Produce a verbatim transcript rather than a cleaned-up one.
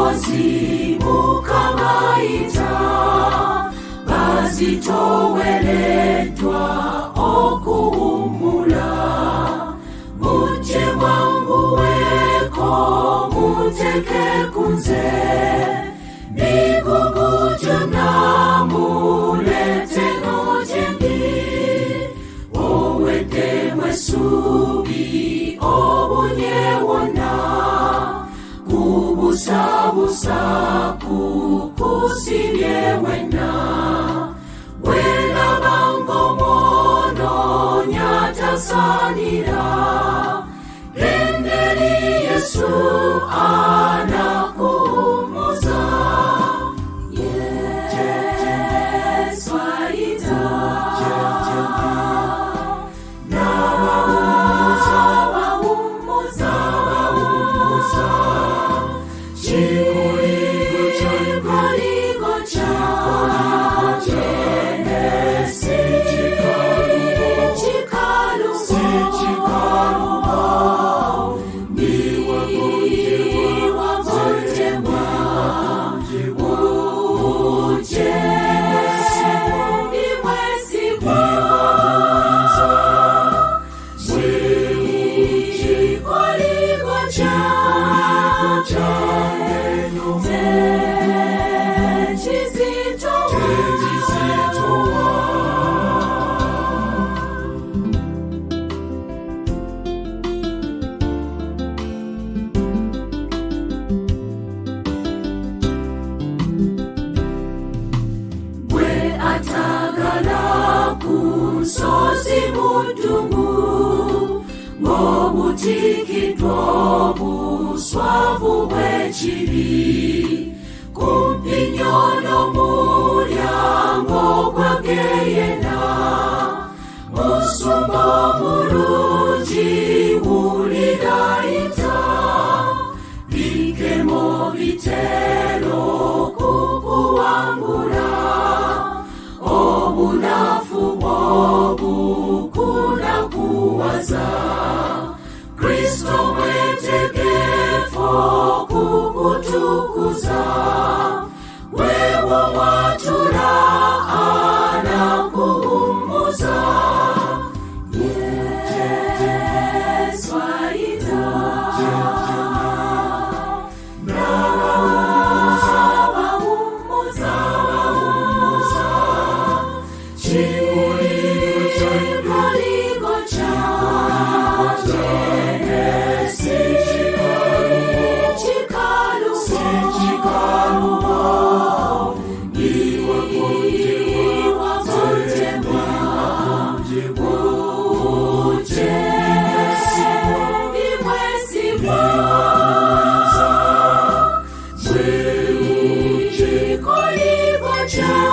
ozimu kamaita bazitoweletwa okuhumula muje mwangu weko muteke kunze migugujo namulete nojendi owete mwesubi obunyewona kubusabusa kukusibye wena wena bangomono nyatasanira renderi Yesu anakuhumuza Yesu aita nawahumuza wahumuza wahumuza chikoligo chikoligo chikoligo Yesu chikalubo chikalubo chikalubo niwa bonje bonje uje niwe siwa chikoligo chikoligo chikoligo Tejizito Tejizito We atagala kusozi mudungu ngobutikidwo buswavu bwechiri kumpinyono mulyango gwageyena musumba mulungi wulidaita bikemo bitero kukuwangula obunafu bwobukuna kuwaza Kristo mwetegefo kukutukuza wewo watula anakuhumuza Yesu aita nawahumuza wahumuza wahumuza chikoligo chikoligo chikoligo Yesu chikalubo chikalubo niwa bonje bonje bonje uje niwe siwa chikoligo chikoligo